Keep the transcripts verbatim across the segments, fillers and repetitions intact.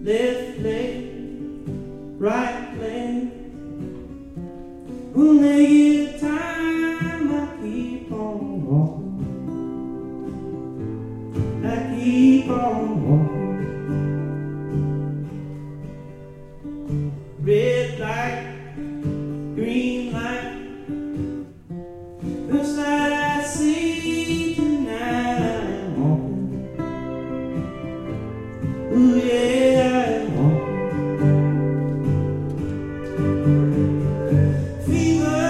left leg, right leg. When they get time, I keep on walking. I keep on walking. Red light, green light. First light I see tonight, I'm walking. Ooh yeah, I'm walking. Fever,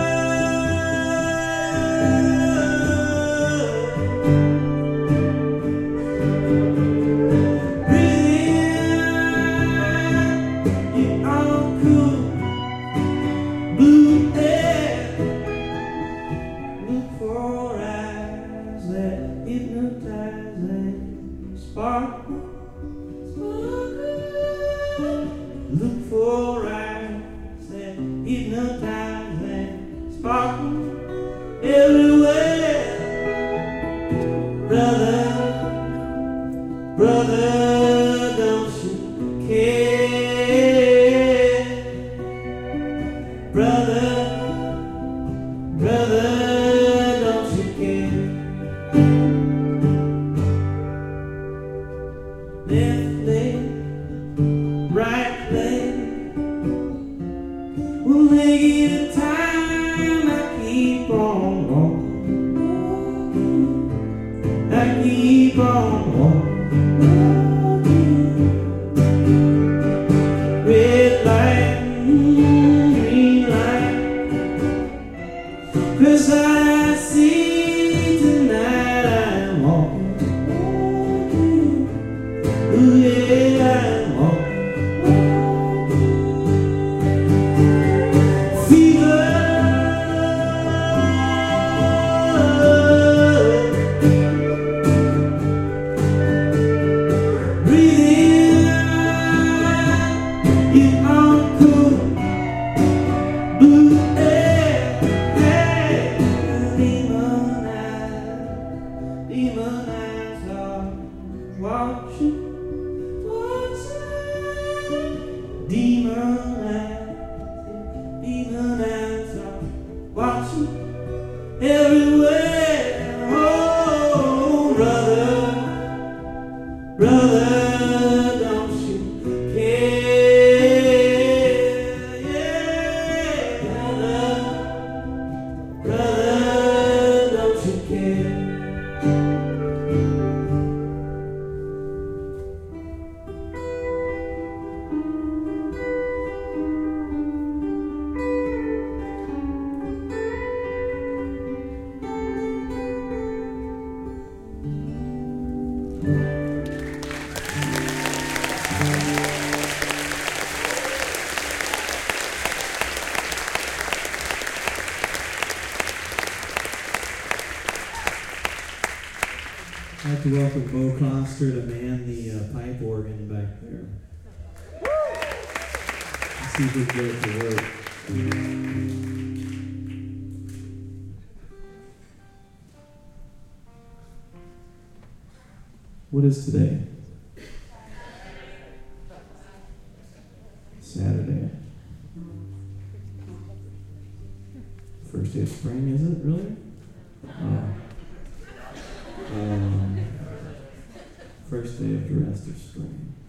breathe in, you're all cool, blue air. Look for eyes that hypnotize and sparkle, sparkle. Look for eyes that hypnotize and sparkle everywhere. Brother, brother, don't you care? Brother, brother, don't you care? Left leg, right leg. When they get time, I keep on walking. I keep on walking. Red light, green light. First I see tonight, I'm walking. Ooh yeah, I'm walking. Fever, breathe in, you're all cool, blue air. Hey, demon eyes, demon eyes are watching, watching. Demon eyes, demon eyes are watching everywhere. Oh, brother, brother, don't you care? Yeah, brother, brother, don't you care? I'd like to welcome Bo Coster to man the uh, pipe organ back there. Let's see if we can get it to work. What is today? Saturday. First day of spring, is it really? Oh. Um, first day of the rest of spring.